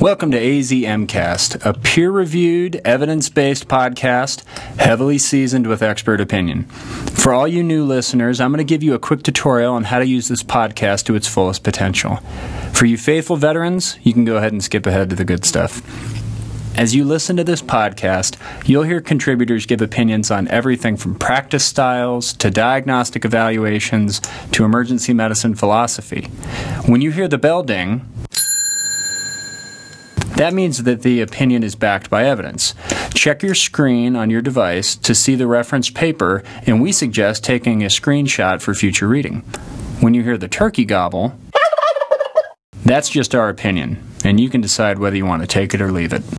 Welcome to AZMcast, a peer-reviewed, evidence-based podcast, heavily seasoned with expert opinion. For all you new listeners, I'm going to give you a quick tutorial on how to use this podcast to its fullest potential. For you faithful veterans, you can go ahead and skip ahead to the good stuff. As you listen to this podcast, you'll hear contributors give opinions on everything from practice styles to diagnostic evaluations to emergency medicine philosophy. When you hear the bell ding, that means that the opinion is backed by evidence. Check your screen on your device to see the referenced paper, and we suggest taking a screenshot for future reading. When you hear the turkey gobble, that's just our opinion, and you can decide whether you want to take it or leave it.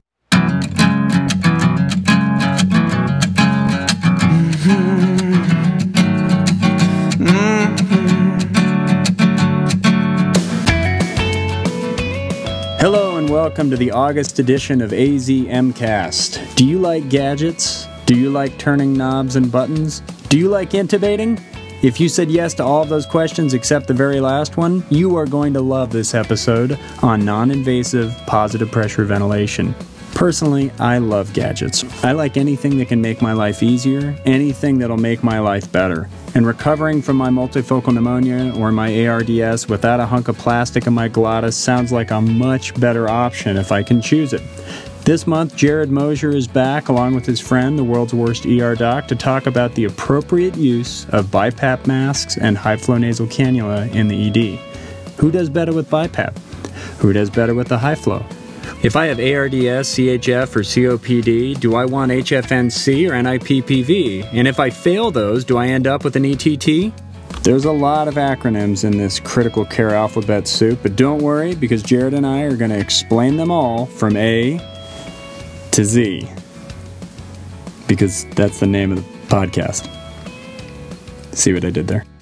Hello and welcome to the August edition of AZMcast. Do you like gadgets? Do you like turning knobs and buttons? Do you like intubating? If you said yes to all of those questions except the very last one, you are going to love this episode on non-invasive positive pressure ventilation. Personally, I love gadgets. I like anything that can make my life easier, anything that'll make my life better. And recovering from my multifocal pneumonia or my ARDS without a hunk of plastic in my glottis sounds like a much better option if I can choose it. This month, Jared Mosier is back along with his friend, the world's worst ER doc, to talk about the appropriate use of BiPAP masks and high-flow nasal cannula in the ED. Who does better with BiPAP? Who does better with the high-flow? If I have ARDS, CHF, or COPD, do I want HFNC or NIPPV? And if I fail those, do I end up with an ETT? There's a lot of acronyms in this critical care alphabet soup, but don't worry, because Jared and I are going to explain them all from A to Z. Because that's the name of the podcast. See what I did there?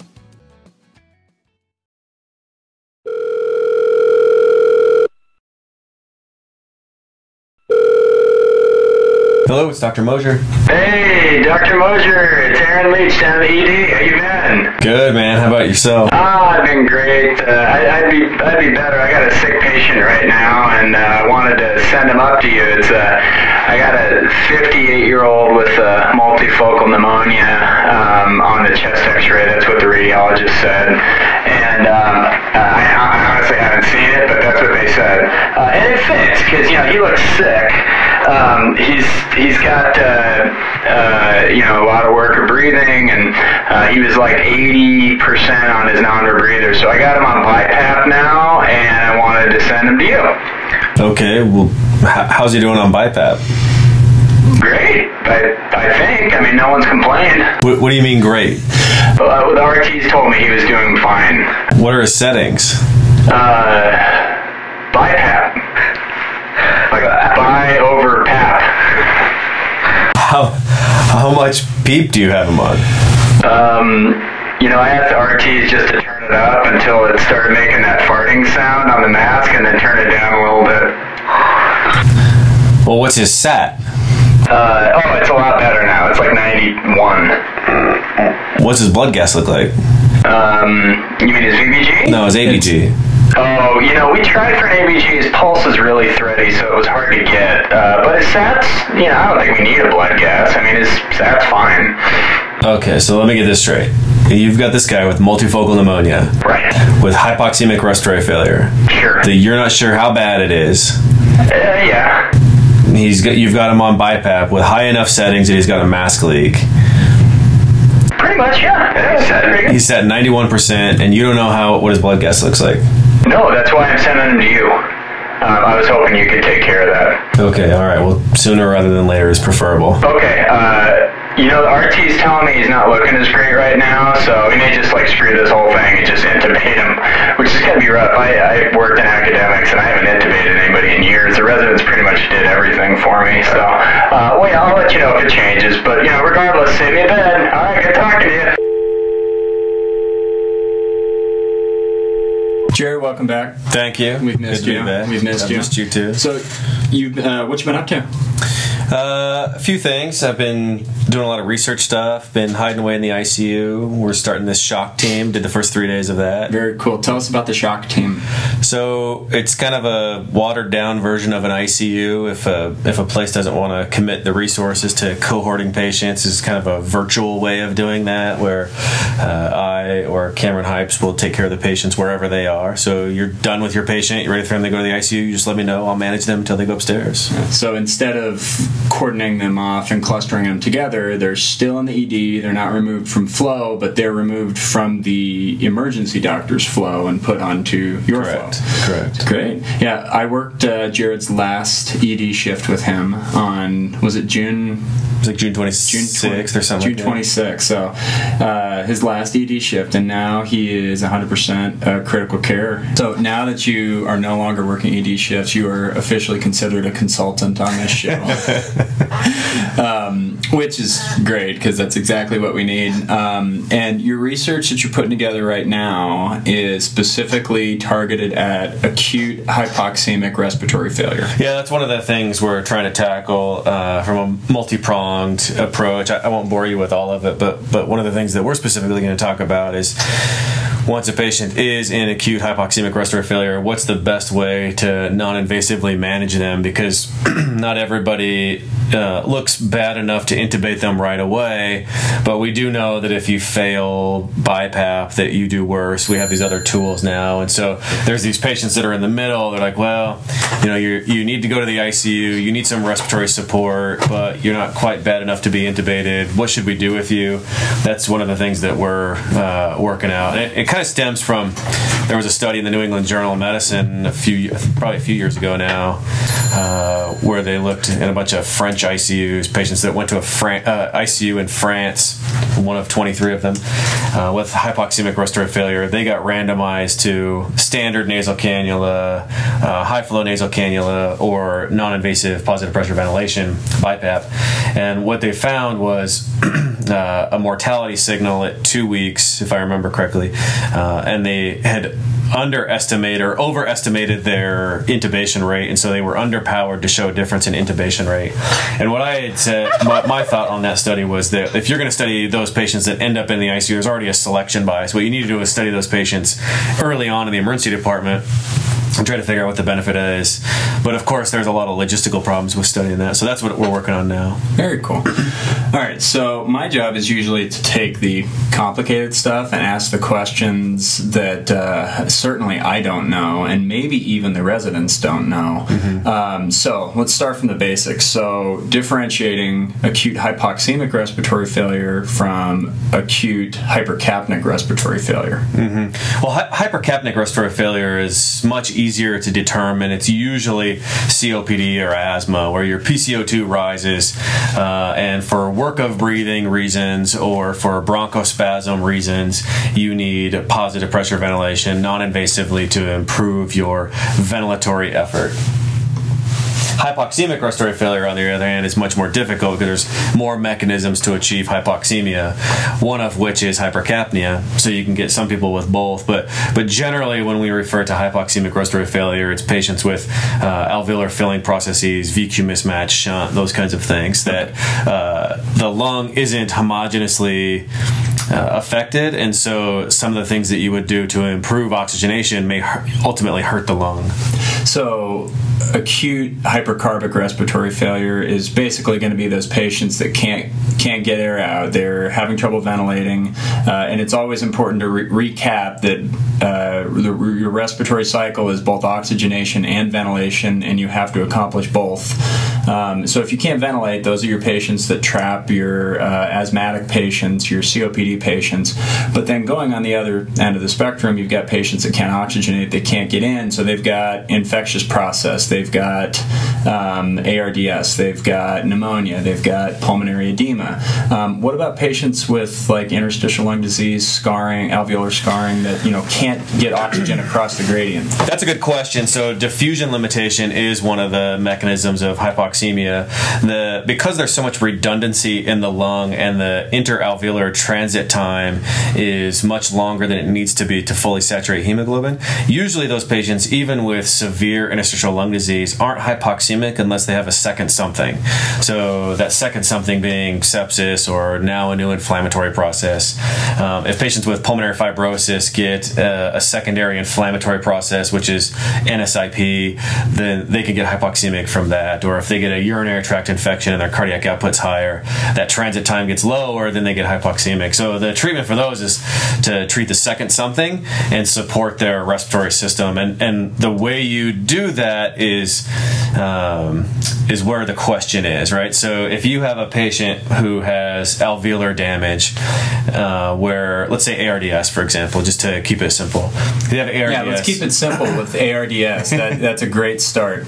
Hello, it's Dr. Mosier. Hey, Dr. Mosier, it's Aaron Leach down at the ED. How you been? Good, man. How about yourself? I've been great. I'd be better. I got a sick patient right now, and I wanted to send him up to you. I got a 58-year-old with multifocal pneumonia on the chest X-ray. That's what the radiologist said. And I honestly haven't seen it, but that's what they said. And it fits because he looks sick. He's got a lot of work of breathing, and he was like 80% on his non-rebreather. So I got him on BiPAP now, and I wanted to send him to you. Okay, well, how's he doing on BiPAP? Great, I think. I mean, no one's complained. What do you mean great? The RTs told me he was doing fine. What are his settings? BiPAP. Like bi over PAP. How much PEEP do you have him on? I asked the RTs just to turn it up until it started making that farting sound on the mask, and then turn it down a little bit. Well, what's his SAT? It's a lot better now. It's like 91. What's his blood gas look like? You mean his VBG? No, his ABG. Oh, we tried for an ABG. His pulse is really thready, so it was hard to get. But his SAT's, I don't think we need a blood gas. I mean, his SAT's fine. Okay, so let me get this straight. You've got this guy with multifocal pneumonia. Right. With hypoxemic respiratory failure. Sure. You're not sure how bad it is. Yeah. You've got him on BiPAP with high enough settings that he's got a mask leak. Pretty much, yeah. He's at 91%, and you don't know what his blood gas looks like. No, that's why I'm sending him to you. I was hoping you could take care of that. Okay, all right. Well, sooner rather than later is preferable. Okay, the RT's telling me he's not looking as great right now, so we may just screw this whole thing and just intubate him, which is going to be rough. I worked in academics, and I haven't intubated anybody in years. The residents pretty much did everything for me, so, I'll let you know if it changes, but, regardless, save me a bed. All right, good talking to you. Jared, welcome back. Thank you. We've missed you. We've missed you too. So, what you been up to? A few things. I've been doing a lot of research stuff, been hiding away in the ICU. We're starting this shock team, did the first 3 days of that. Very cool. Tell us about the shock team. So it's kind of a watered down version of an ICU. If a place doesn't want to commit the resources to cohorting patients, it's kind of a virtual way of doing that, where I or Cameron Hypes will take care of the patients wherever they are. So you're done with your patient, you're ready for them to go to the ICU, you just let me know, I'll manage them until they go upstairs. So instead of coordinating them off and clustering them together, they're still in the ED, they're not removed from flow, but they're removed from the emergency doctor's flow and put onto your flow. Correct. Great. Yeah, I worked Jared's last ED shift with him on, was it June? It was like June 26th or something. June 26th. So his last ED shift, and now he is 100% critical care. So now that you are no longer working ED shifts, you are officially considered a consultant on this show. Which is great, because that's exactly what we need. And your research that you're putting together right now is specifically targeted at acute hypoxemic respiratory failure. Yeah, that's one of the things we're trying to tackle from a multi-pronged approach. I won't bore you with all of it, but one of the things that we're specifically going to talk about is, once a patient is in acute hypoxemic respiratory failure, what's the best way to non-invasively manage them? Because not everybody looks bad enough to intubate them right away, but we do know that if you fail BiPAP, that you do worse. We have these other tools now, and so there's these patients that are in the middle. They're like, well, you need to go to the ICU, you need some respiratory support, but you're not quite bad enough to be intubated. What should we do with you? That's one of the things that we're working out. And it kind of stems from, there was a study in the New England Journal of Medicine probably a few years ago now, where they looked in a bunch of French ICUs, patients that went to a ICU in France, one of 23 of them, with hypoxemic respiratory failure. They got randomized to standard nasal cannula, high flow nasal cannula, or non-invasive positive pressure ventilation, BiPAP. And what they found was a mortality signal at 2 weeks, if I remember correctly, and they had underestimated or overestimated their intubation rate, and so they were underpowered to show a difference in intubation rate. And what I had said, my thought on that study was that if you're going to study those patients that end up in the ICU, there's already a selection bias. What you need to do is study those patients early on in the emergency department and try to figure out what the benefit is. But of course, there's a lot of logistical problems with studying that, so that's what we're working on now. Very cool. All right, so my job is usually to take the complicated stuff and ask the questions that certainly I don't know, and maybe even the residents don't know. Mm-hmm. So let's start from the basics. So differentiating acute hypoxemic respiratory failure from acute hypercapnic respiratory failure. Mm-hmm. Well, hypercapnic respiratory failure is much easier to determine. It's usually COPD or asthma, where your PCO2 rises, and for work of breathing reasons or for bronchospasm reasons, you need positive pressure ventilation non-invasively to improve your ventilatory effort. Hypoxemic respiratory failure, on the other hand, is much more difficult because there's more mechanisms to achieve hypoxemia, one of which is hypercapnia. So you can get some people with both, but generally when we refer to hypoxemic respiratory failure, it's patients with alveolar filling processes, VQ mismatch, shunt, those kinds of things that the lung isn't homogeneously affected, and so some of the things that you would do to improve oxygenation may ultimately hurt the lung. So acute hypercarbic respiratory failure is basically going to be those patients that can't get air out. They're having trouble ventilating, and it's always important to recap that your respiratory cycle is both oxygenation and ventilation, and you have to accomplish both. So if you can't ventilate, those are your patients that trap your asthmatic patients, your COPD patients. But then going on the other end of the spectrum, you've got patients that can't oxygenate, they can't get in, so they've got infectious process, they've got ARDS, they've got pneumonia, they've got pulmonary edema. What about patients with like interstitial lung disease, scarring, alveolar scarring that can't get oxygen across the gradient? That's a good question. So diffusion limitation is one of the mechanisms of hypoxemia hypoxemia, because there's so much redundancy in the lung and the interalveolar transit time is much longer than it needs to be to fully saturate hemoglobin, usually those patients, even with severe interstitial lung disease, aren't hypoxemic unless they have a second something. So that second something being sepsis or now a new inflammatory process. If patients with pulmonary fibrosis get a secondary inflammatory process, which is NSIP, then they can get hypoxemic from that. Or if they get a urinary tract infection and their cardiac output's higher, that transit time gets lower, then they get hypoxemic. So the treatment for those is to treat the second something and support their respiratory system. And the way you do that is where the question is, right? So if you have a patient who has alveolar damage, where, let's say ARDS, for example, just to keep it simple. If you have ARDS, yeah, let's keep it simple with ARDS. That's a great start.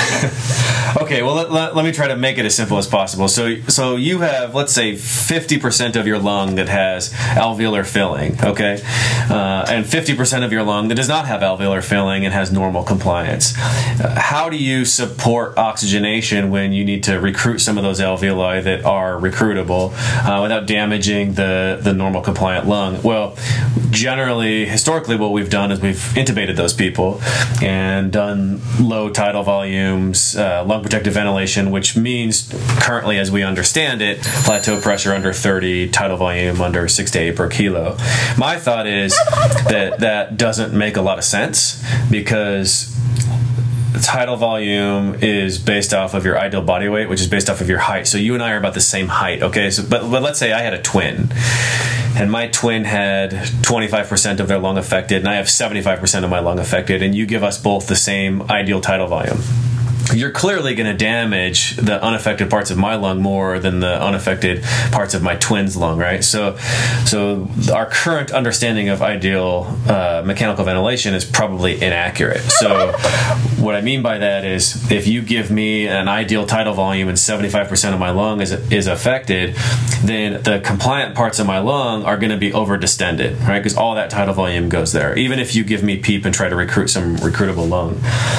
Okay, well, let me try to make it as simple as possible. So you have, let's say, 50% of your lung that has alveolar filling, okay? And 50% of your lung that does not have alveolar filling and has normal compliance. How do you support oxygenation when you need to recruit some of those alveoli that are recruitable without damaging the normal compliant lung? Well, generally, historically, what we've done is we've intubated those people and done low tidal volumes, lung protective ventilation, which means currently, as we understand it, plateau pressure under 30, tidal volume under 6 to 8 per kilo. My thought is that doesn't make a lot of sense because tidal volume is based off of your ideal body weight, which is based off of your height. So you and I are about the same height, okay? So, but let's say I had a twin, and my twin had 25% of their lung affected, and I have 75% of my lung affected, and you give us both the same ideal tidal volume. You're clearly going to damage the unaffected parts of my lung more than the unaffected parts of my twin's lung, right? So our current understanding of ideal mechanical ventilation is probably inaccurate. So what I mean by that is if you give me an ideal tidal volume and 75% of my lung is affected, then the compliant parts of my lung are going to be over-distended, right? Because all that tidal volume goes there, even if you give me PEEP and try to recruit some recruitable lung.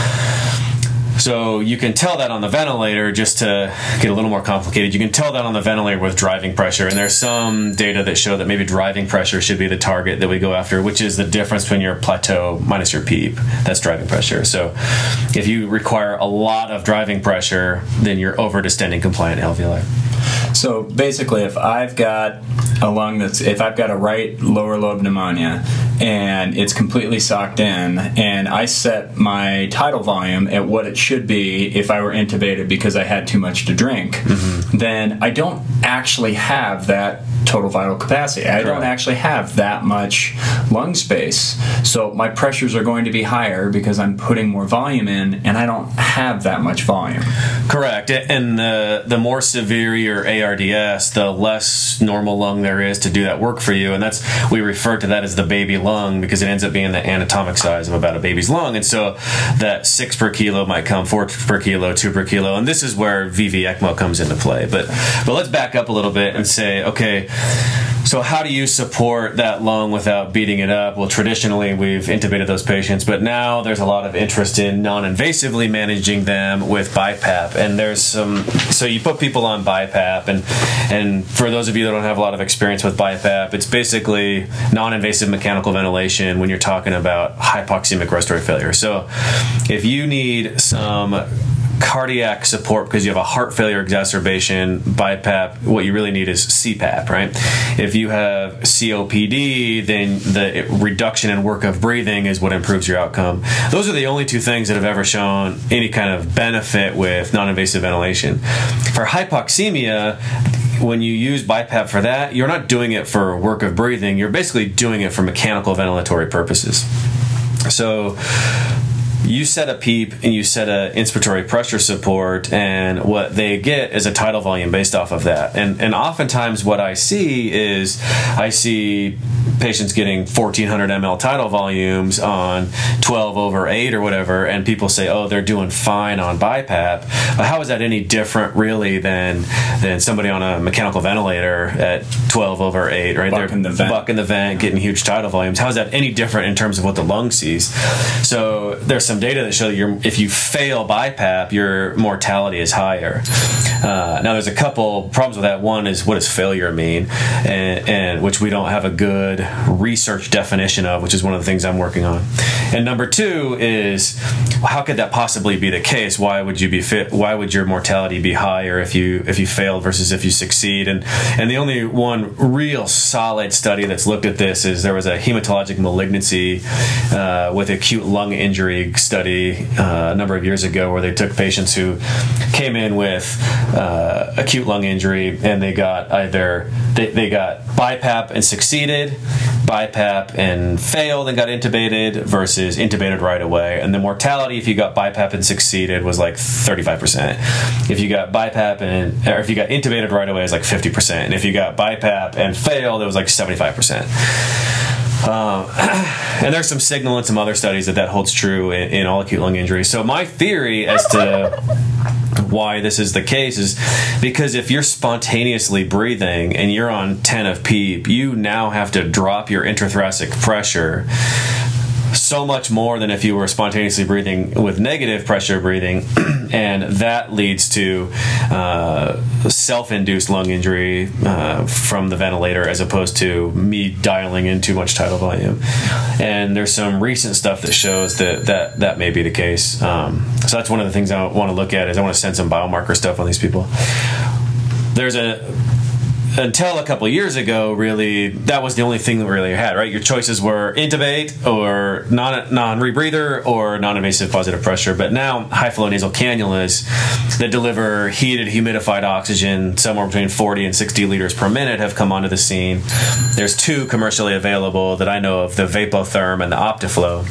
So you can tell that on the ventilator, just to get a little more complicated, you can tell that on the ventilator with driving pressure. And there's some data that show that maybe driving pressure should be the target that we go after, which is the difference between your plateau minus your PEEP. That's driving pressure. So if you require a lot of driving pressure, then you're over-distending compliant alveoli. So basically, if I've got a lung if I've got a right lower lobe pneumonia and it's completely socked in, and I set my tidal volume at what it should be if I were intubated because I had too much to drink, then I don't actually have that total vital capacity. I don't actually have that much lung space. So my pressures are going to be higher because I'm putting more volume in, and I don't have that much volume. Correct. And the more severe your ARDS, the less normal lung there is to do that work for you. And we refer to that as the baby lung because it ends up being the anatomic size of about a baby's lung. And so that 6 per kilo might come 4 per kilo, 2 per kilo. And this is where VV ECMO comes into play. But let's back up a little bit and say, okay, so how do you support that lung without beating it up? Well, traditionally, we've intubated those patients, but now there's a lot of interest in non-invasively managing them with BiPAP. And so you put people on BiPAP, and for those of you that don't have a lot of experience with BiPAP, it's basically non-invasive mechanical ventilation when you're talking about hypoxemic respiratory failure. So if you need some cardiac support because you have a heart failure exacerbation, BiPAP, what you really need is CPAP, right? If you have COPD, then the reduction in work of breathing is what improves your outcome. Those are the only two things that have ever shown any kind of benefit with non-invasive ventilation. For hypoxemia, when you use BiPAP for that, you're not doing it for work of breathing, you're basically doing it for mechanical ventilatory purposes. So you set a PEEP and you set an inspiratory pressure support, and what they get is a tidal volume based off of that. And oftentimes what I see is patients getting 1,400 ml tidal volumes on 12/8 or whatever, and people say, oh, they're doing fine on BiPAP. But how is that any different really than somebody on a mechanical ventilator at 12/8, right? Bucking the vent, getting huge tidal volumes. How is that any different in terms of what the lung sees? So there's some some data that show that if you fail BiPAP, your mortality is higher. Now, there's a couple problems with that. One is, what does failure mean? And which we don't have a good research definition of, which is one of the things I'm working on. And number two is, how could that possibly be the case? Why would your mortality be higher if you failed versus if you succeed? And the only one real solid study that's looked at this is there was a hematologic malignancy with acute lung injury study a number of years ago, where they took patients who came in with acute lung injury, and they got either they got BiPAP and succeeded, BiPAP and failed and got intubated, versus intubated right away. And the mortality, if you got BiPAP and succeeded, was like 35%. If you got BiPAP or if you got intubated right away, it was like 50%. And if you got BiPAP and failed, it was like 75%. And there's some signal in some other studies that holds true in all acute lung injury. So my theory as to why this is the case is because if you're spontaneously breathing and you're on 10 of PEEP, you now have to drop your intrathoracic pressure so much more than if you were spontaneously breathing with negative pressure breathing, and that leads to self-induced lung injury from the ventilator, as opposed to me dialing in too much tidal volume. And there's some recent stuff that shows that may be the case. So that's one of the things I want to look at, is I want to send some biomarker stuff on these people. Until a couple of years ago, really, that was the only thing that we really had, right? Your choices were intubate or non-rebreather or non-invasive positive pressure. But now, high-flow nasal cannulas that deliver heated, humidified oxygen somewhere between 40 and 60 liters per minute have come onto the scene. There's two commercially available that I know of, the Vapotherm and the Optiflow.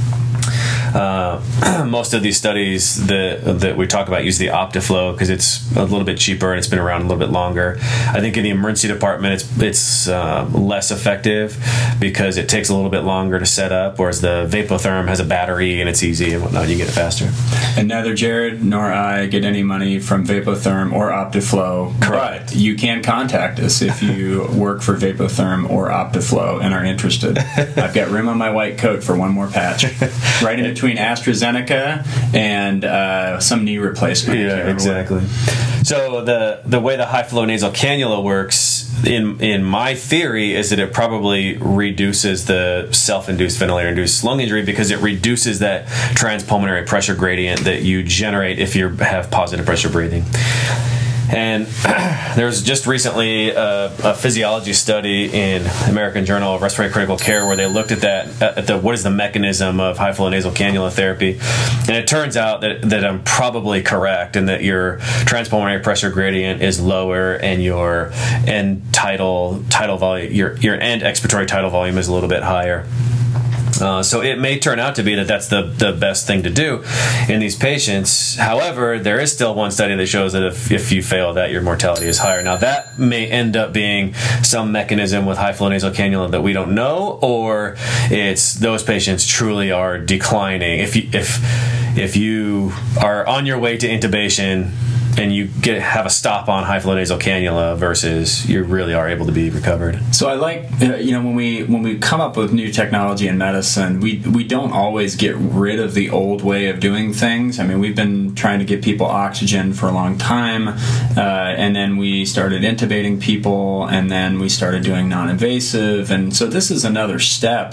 Most of these studies that we talk about use the Optiflow because it's a little bit cheaper and it's been around a little bit longer. I think in the emergency department it's less effective because it takes a little bit longer to set up, whereas the Vapotherm has a battery and it's easy and whatnot. You get it faster. And neither Jared nor I get any money from Vapotherm or Optiflow. Correct. But you can contact us if you work for Vapotherm or Optiflow and are interested. I've got room on my white coat for one more patch. Right in between AstraZeneca and some knee replacement. Yeah, exactly. So the way the high-flow nasal cannula works, in my theory, is that it probably reduces the self-induced ventilator-induced lung injury because it reduces that transpulmonary pressure gradient that you generate if you have positive pressure breathing. And there's just recently a physiology study in American Journal of Respiratory Critical Care where they looked at what is the mechanism of high-flow nasal cannula therapy, and it turns out that I'm probably correct, and that your transpulmonary pressure gradient is lower, and your end tidal volume, your end expiratory tidal volume is a little bit higher. So it may turn out to be that's the best thing to do in these patients. However, there is still one study that shows that if you fail that, your mortality is higher. Now, that may end up being some mechanism with high-flow nasal cannula that we don't know, or it's those patients truly are declining. If you are on your way to intubation and you have a stop on high-flow nasal cannula versus you really are able to be recovered. So I like, when we come up with new technology in medicine, we don't always get rid of the old way of doing things. I mean, we've been trying to give people oxygen for a long time, and then we started intubating people, and then we started doing non-invasive, and so this is another step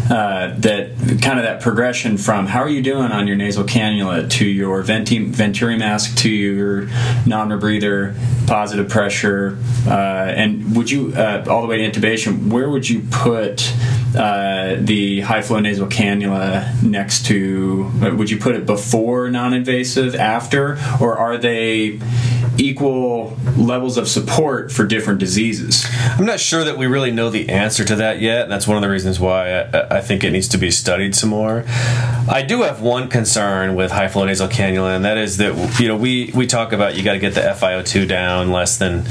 that progression from how are you doing on your nasal cannula to your Venturi mask to your non-rebreather, positive pressure, and would you, all the way to intubation, where would you put the high-flow nasal cannula next to, would you put it before non-invasive, after, or are they equal levels of support for different diseases? I'm not sure that we really know the answer to that yet, and that's one of the reasons why I think it needs to be studied some more. I do have one concern with high-flow nasal cannula, and that is that we talk about you got to get the FiO2 down less than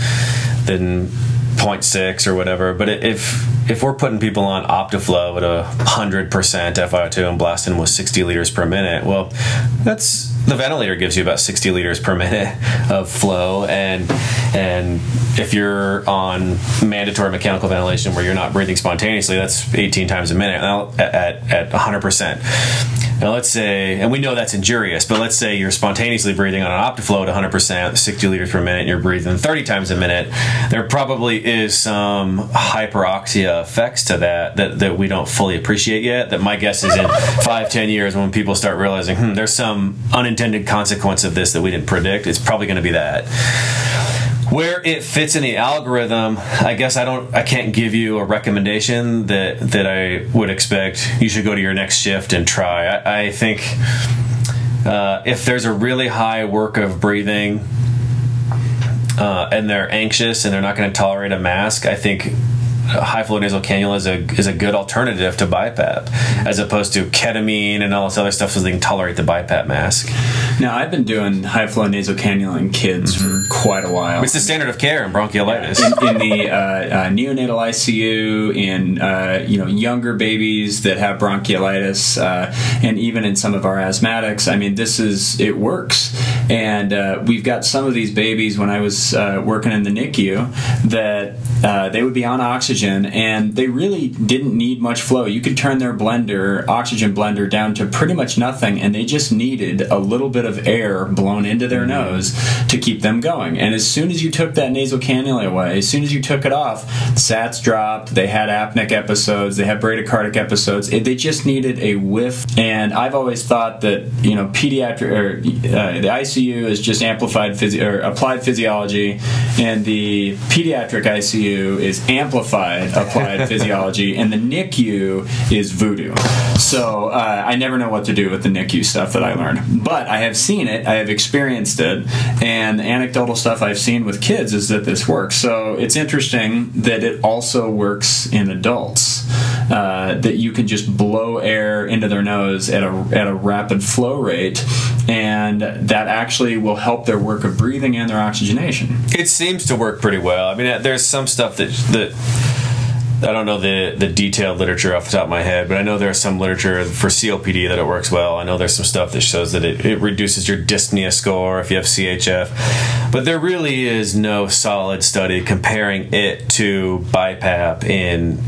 0.6 or whatever, but if we're putting people on Optiflow at 100% FiO2 and blasting with 60 liters per minute, well, the ventilator gives you about 60 liters per minute of flow, and if you're on mandatory mechanical ventilation where you're not breathing spontaneously, that's 18 times a minute at 100%. Now let's say, and we know that's injurious, but let's say you're spontaneously breathing on an Optiflow at 100%, 60 liters per minute, and you're breathing 30 times a minute. There probably is some hyperoxia effects to that we don't fully appreciate yet. That my guess is in 5-10 years, when people start realizing, there's some unintended consequence of this that we didn't predict, it's probably going to be that. Where it fits in the algorithm, I guess I can't give you a recommendation that I would expect you should go to your next shift and try. I think if there's a really high work of breathing and they're anxious and they're not going to tolerate a mask, I think high flow nasal cannula is a good alternative to BiPAP, as opposed to ketamine and all this other stuff so they can tolerate the BiPAP mask. Now, I've been doing high flow nasal cannula in kids for quite a while. It's the standard of care in bronchiolitis. In the neonatal ICU, in younger babies that have bronchiolitis, and even in some of our asthmatics. I mean, it works. And we've got some of these babies, when I was working in the NICU, that they would be on oxygen, and they really didn't need much flow. You could turn their oxygen blender down to pretty much nothing, and they just needed a little bit of air blown into their nose to keep them going. And as soon as you took that nasal cannula away, as soon as you took it off, SATs dropped, they had apneic episodes, they had bradycardic episodes. They just needed a whiff. And I've always thought that, pediatric, or the ICU is just applied physiology, and the pediatric ICU is amplified applied physiology, and the NICU is voodoo. So I never know what to do with the NICU stuff that I learned. But I have seen it, I have experienced it, and the anecdotal stuff I've seen with kids is that this works. So it's interesting that it also works in adults, that you can just blow air into their nose at a rapid flow rate, and that actually will help their work of breathing and their oxygenation. It seems to work pretty well. I mean, there's some stuff that I don't know the detailed literature off the top of my head, but I know there's some literature for COPD that it works well. I know there's some stuff that shows that it reduces your dyspnea score if you have CHF. But there really is no solid study comparing it to BiPAP in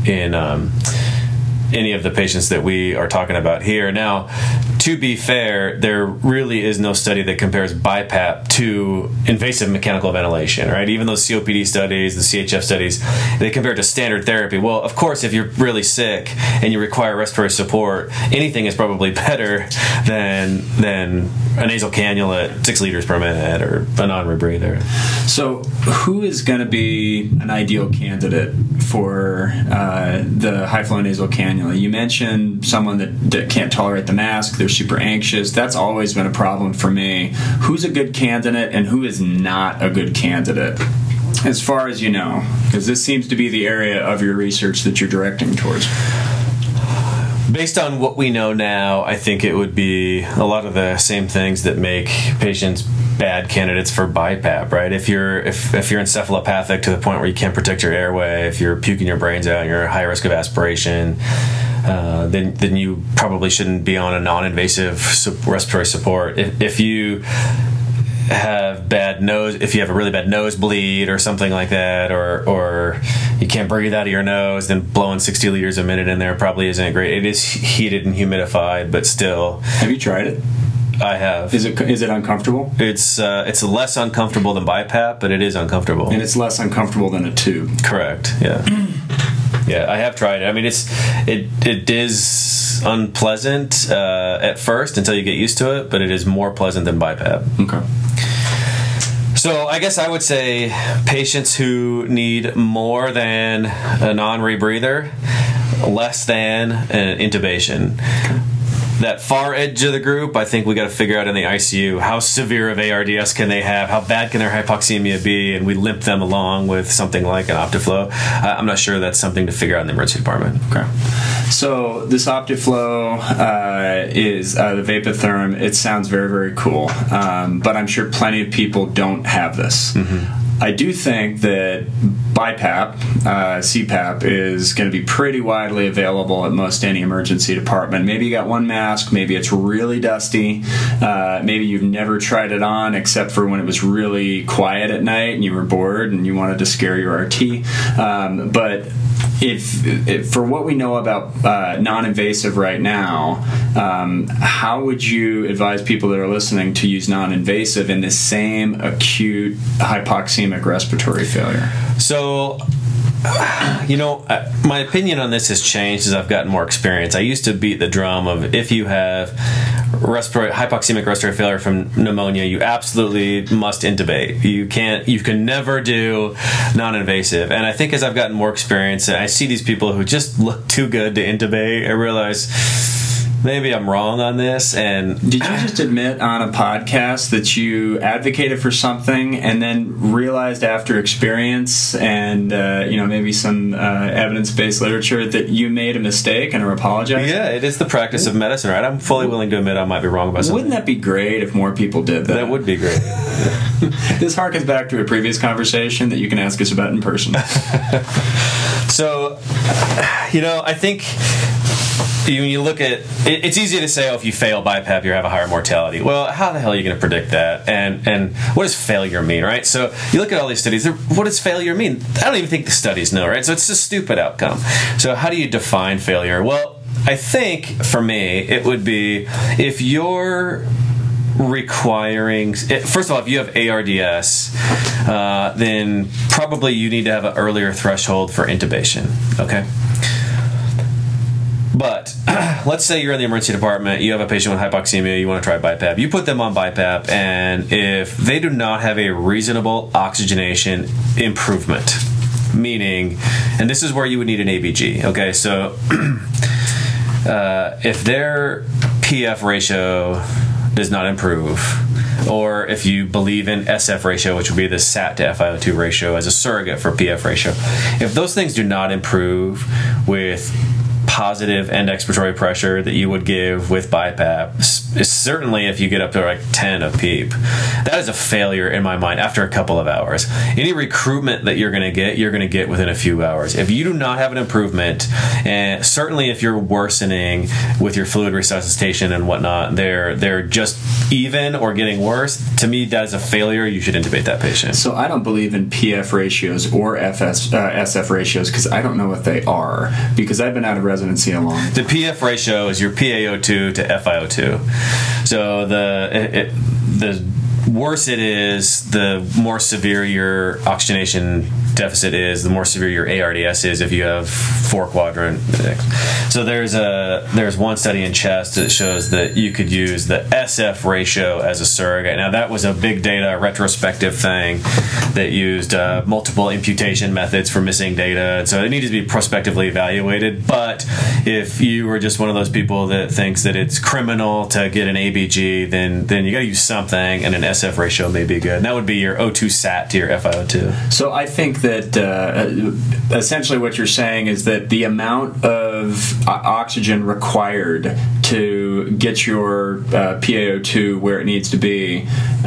any of the patients that we are talking about here. Now, to be fair, there really is no study that compares BiPAP to invasive mechanical ventilation, right? Even those COPD studies, the CHF studies, they compare it to standard therapy. Well, of course, if you're really sick and you require respiratory support, anything is probably better than a nasal cannula at 6 liters per minute or a non-rebreather. So who is going to be an ideal candidate for the high-flow nasal cannula? You mentioned someone that can't tolerate the mask, they're super anxious. That's always been a problem for me. Who's a good candidate and who is not a good candidate, as far as you know? Because this seems to be the area of your research that you're directing towards. Based on what we know now, I think it would be a lot of the same things that make patients bad candidates for BiPAP, right? If you're encephalopathic to the point where you can't protect your airway, if you're puking your brains out, and you're at high risk of aspiration, then you probably shouldn't be on a non-invasive respiratory support. If you have if you have a really bad nosebleed or something like that, or you can't breathe out of your nose, then blowing 60 liters a minute in there probably isn't great. It is heated and humidified, but still. Have you tried it? I have. Is it uncomfortable? It's less uncomfortable than BiPAP, but it is uncomfortable. And it's less uncomfortable than a tube. Correct. Yeah. Yeah, I have tried it. I mean, it is unpleasant at first until you get used to it, but it is more pleasant than BiPAP. Okay. So I guess I would say patients who need more than a non-rebreather, less than an intubation. That far edge of the group, I think we got to figure out in the ICU how severe of ARDS can they have, how bad can their hypoxemia be, and we limp them along with something like an Optiflow. I'm not sure that's something to figure out in the emergency department. Okay. So this Optiflow is the Vapotherm. It sounds very, very cool, but I'm sure plenty of people don't have this. Mm-hmm. I do think that BiPAP, CPAP, is going to be pretty widely available at most any emergency department. Maybe you got one mask, maybe it's really dusty, maybe you've never tried it on except for when it was really quiet at night and you were bored and you wanted to scare your RT. But if for what we know about non-invasive right now, how would you advise people that are listening to use non-invasive in the same acute hypoxemic respiratory failure? So, my opinion on this has changed as I've gotten more experience. I used to beat the drum of if you have hypoxemic respiratory failure from pneumonia, you absolutely must intubate. You can never do non-invasive. And I think as I've gotten more experience, and I see these people who just look too good to intubate, I realize maybe I'm wrong on this. And did you just admit on a podcast that you advocated for something and then realized after experience and maybe some evidence-based literature that you made a mistake and are apologizing? Yeah, it is the practice of medicine, right? I'm fully willing to admit I might be wrong about something. Wouldn't that be great if more people did that? That would be great. This harkens back to a previous conversation that you can ask us about in person. So, I think when you look at it's easy to say, if you fail BiPAP, you have a higher mortality. Well, how the hell are you going to predict that? And what does failure mean, right? So you look at all these studies. What does failure mean? I don't even think the studies know, right? So it's a stupid outcome. So how do you define failure? Well, I think for me it would be if you're requiring, first of all, if you have ARDS, then probably you need to have an earlier threshold for intubation. Okay. But let's say you're in the emergency department, you have a patient with hypoxemia, you want to try BiPAP. You put them on BiPAP, and if they do not have a reasonable oxygenation improvement, meaning, and this is where you would need an ABG, okay? So if their PF ratio does not improve, or if you believe in SF ratio, which would be the SAT to FiO2 ratio as a surrogate for PF ratio, if those things do not improve with positive end expiratory pressure that you would give with BiPAP, certainly if you get up to like 10 of PEEP, that is a failure in my mind after a couple of hours. Any recruitment that you're going to get within a few hours. If you do not have an improvement, and certainly if you're worsening with your fluid resuscitation and whatnot, they're just even or getting worse, to me that is a failure. You should intubate that patient. So I don't believe in PF ratios or SF ratios because I don't know what they are, because I've been out of residency a long time. The PF ratio is your PaO2 to FiO2. So the worse it is, the more severe your oxygenation deficit is, the more severe your ARDS is if you have 4-quadrant. So there's one study in CHEST that shows that you could use the SF ratio as a surrogate. Now that was a big data retrospective thing that used multiple imputation methods for missing data, so it needed to be prospectively evaluated. But if you were just one of those people that thinks that it's criminal to get an ABG, then you got to use something, and an SF ratio may be good. And that would be your O2 SAT to your FiO2. So I think that essentially what you're saying is that the amount of oxygen required to get your PaO2 where it needs to be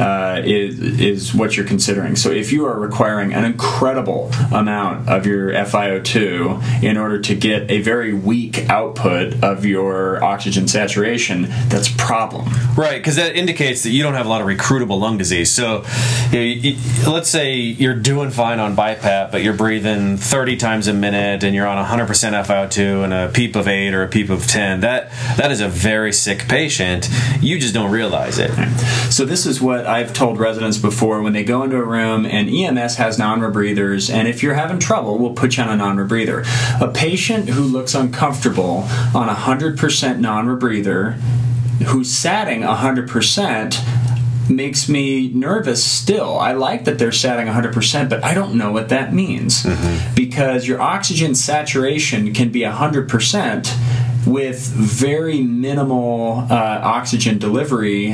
is what you're considering. So if you are requiring an incredible amount of your FiO2 in order to get a very weak output of your oxygen saturation, that's a problem. Right, because that indicates that you don't have a lot of recruitable lung disease. So let's say you're doing fine on BiPAP, but you're breathing 30 times a minute and you're on 100% FiO2 and a PEEP of 8 or a PEEP of 10. That is a very sick patient. You just don't realize it. So this is what I've told residents before when they go into a room and EMS has non-rebreathers, and if you're having trouble, we'll put you on a non-rebreather. A patient who looks uncomfortable on 100% non-rebreather, who's satting 100%, makes me nervous still. I like that they're satting 100%, but I don't know what that means. Because your oxygen saturation can be 100% with very minimal oxygen delivery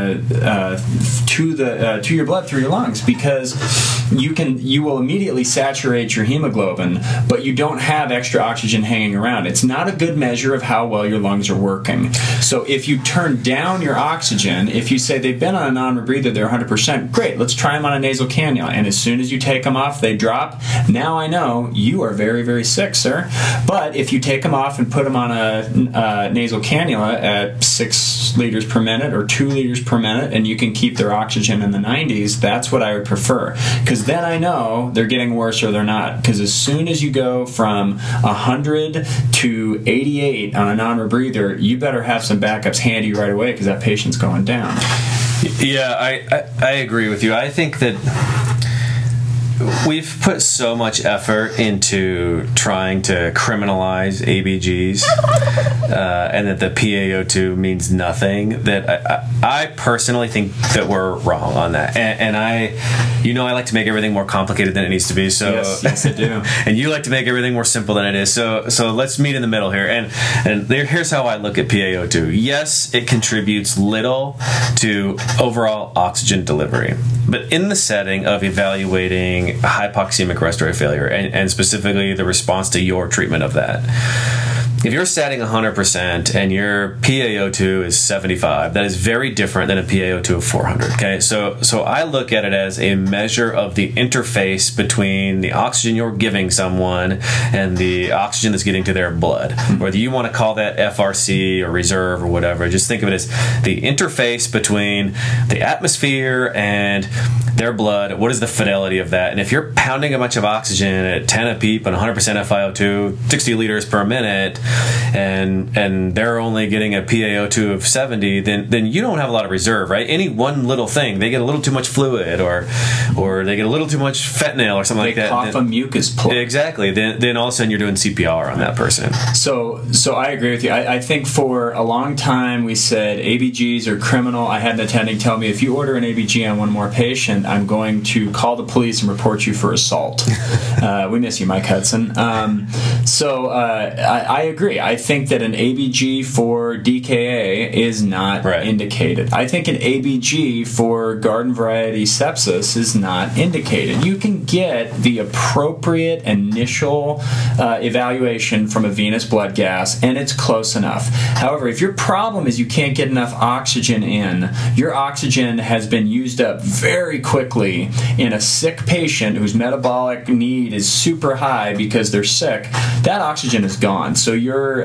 to your blood through your lungs, because you will immediately saturate your hemoglobin, but you don't have extra oxygen hanging around. It's not a good measure of how well your lungs are working. So if you turn down your oxygen, if you say they've been on a non-rebreather, they're 100%, great, let's try them on a nasal cannula, and as soon as you take them off, they drop. Now I know you are very, very sick, sir. But if you take them off and put them on a nasal cannula at 6 liters per minute or 2 liters per minute, and you can keep their oxygen in the 90s, that's what I would prefer. Because then I know they're getting worse or they're not. Because as soon as you go from 100 to 88 on a non-rebreather, you better have some backups handy right away because that patient's going down. Yeah, I agree with you. I think that we've put so much effort into trying to criminalize ABGs, and that the PaO2 means nothing, that I personally think that we're wrong on that. And I like to make everything more complicated than it needs to be. So yes, I do. And you like to make everything more simple than it is. So let's meet in the middle here. And here's how I look at PaO2. Yes, it contributes little to overall oxygen delivery, but in the setting of evaluating hypoxemic respiratory failure and specifically the response to your treatment of that, if you're setting 100% and your PaO2 is 75, that is very different than a PaO2 of 400. Okay, so I look at it as a measure of the interface between the oxygen you're giving someone and the oxygen that's getting to their blood. Whether you want to call that FRC or reserve or whatever, just think of it as the interface between the atmosphere and their blood. What is the fidelity of that? And if you're pounding a bunch of oxygen at 10 a peep and 100% FiO2, 60 liters per minute, and they're only getting a PaO2 of 70, then you don't have a lot of reserve, right? Any one little thing, they get a little too much fluid, or they get a little too much fentanyl or something like that. They cough a mucus plug. Exactly. Then all of a sudden you're doing CPR on that person. So I agree with you. I think for a long time we said ABGs are criminal. I had an attending tell me, if you order an ABG on one more patient, I'm going to call the police and report you for assault. We miss you, Mike Hudson. I agree. I think that an ABG for DKA is not indicated. I think an ABG for garden variety sepsis is not indicated. You can get the appropriate initial evaluation from a venous blood gas, and it's close enough. However, if your problem is you can't get enough oxygen in, your oxygen has been used up very quickly in a sick patient whose metabolic need is super high because they're sick, that oxygen is gone. So your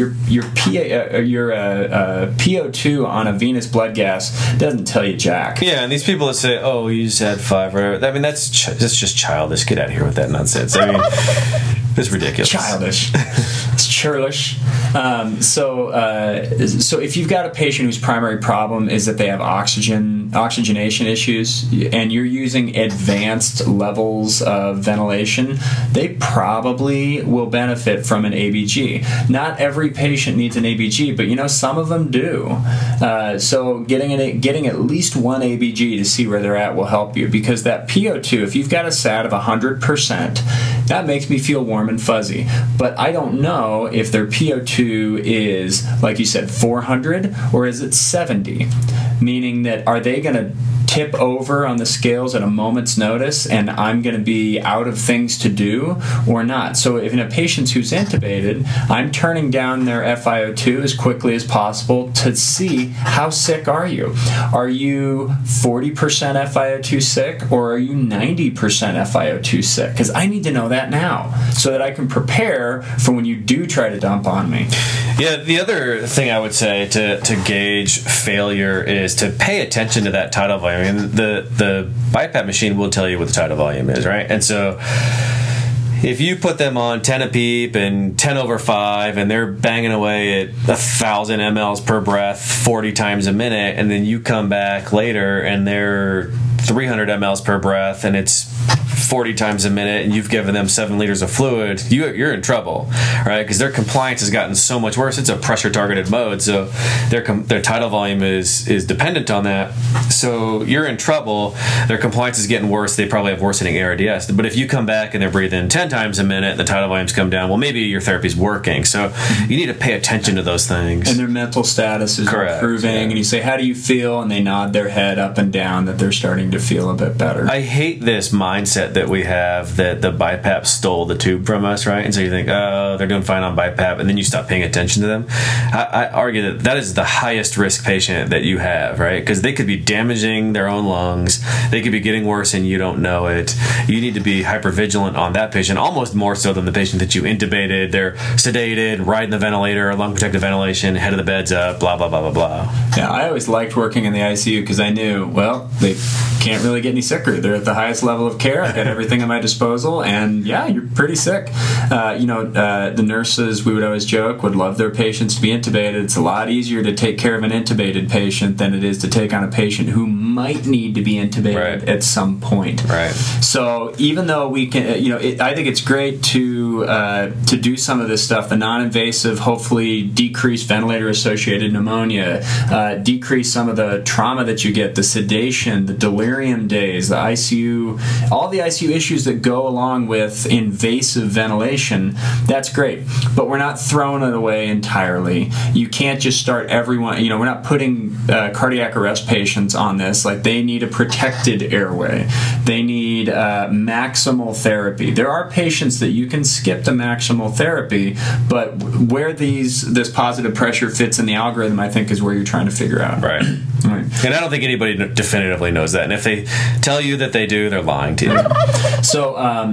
PO2 on a venous blood gas doesn't tell you jack. Yeah, and these people that say, "Oh, you just had 5," or whatever, I mean, that's just childish. Get out of here with that nonsense. I mean, it's ridiculous. Childish. It's churlish. So if you've got a patient whose primary problem is that they have oxygenation issues, and you're using advanced levels of ventilation, they probably will benefit from an ABG. Not every patient needs an ABG, but some of them do. So getting at least one ABG to see where they're at will help you, because that PO2, if you've got a SAT of 100%, that makes me feel warm and fuzzy. But I don't know if their PO2 is, like you said, 400 or is it 70? Meaning that, are they going to tip over on the scales at a moment's notice and I'm going to be out of things to do or not? So if in a patient who's intubated, I'm turning down their FiO2 as quickly as possible to see how sick are you. Are you 40% FiO2 sick, or are you 90% FiO2 sick? Because I need to know that now so that I can prepare for when you do try to dump on me. Yeah, the other thing I would say to gauge failure is to pay attention to that tidal volume. I mean, the BiPAP machine will tell you what the tidal volume is, right? And so if you put them on 10 a peep and 10 over 5 and they're banging away at 1,000 mLs per breath 40 times a minute, and then you come back later and they're 300 mLs per breath and it's 40 times a minute and you've given them 7 liters of fluid, you're in trouble, right? Because their compliance has gotten so much worse. It's a pressure targeted mode, so their tidal volume is dependent on that. So you're in trouble. Their compliance is getting worse. They probably have worsening ARDS. But if you come back and they're breathing 10 times a minute and the tidal volumes come down, well, maybe your therapy's working. So you need to pay attention to those things. And their mental status is improving. Yeah. And you say, how do you feel? And they nod their head up and down that they're starting to to feel a bit better. I hate this mindset that we have that the BiPAP stole the tube from us, right? And so you think, oh, they're doing fine on BiPAP, and then you stop paying attention to them. I argue that that is the highest risk patient that you have, right? Because they could be damaging their own lungs. They could be getting worse and you don't know it. You need to be hypervigilant on that patient, almost more so than the patient that you intubated. They're sedated, riding the ventilator, lung protective ventilation, head of the bed's up, blah, blah, blah, blah, blah. Yeah, I always liked working in the ICU because I knew, well, they can't really get any sicker. They're at the highest level of care. I've got everything at my disposal, and yeah, you're pretty sick. The nurses, we would always joke, would love their patients to be intubated. It's a lot easier to take care of an intubated patient than it is to take on a patient who might need to be intubated at some point. Right. So even though we can, I think it's great to do some of this stuff, the non-invasive, hopefully decrease ventilator-associated pneumonia, decrease some of the trauma that you get, the sedation, the delirium days, the ICU, all the ICU issues that go along with invasive ventilation. That's great, but we're not throwing it away entirely. You can't just start everyone. We're not putting cardiac arrest patients on this. Like, they need a protected airway. They need maximal therapy. There are patients that you can skip to maximal therapy, but where this positive pressure fits in the algorithm, I think, is where you're trying to figure out. Right. And I don't think anybody definitively knows that. And if they tell you that they do, they're lying to you. So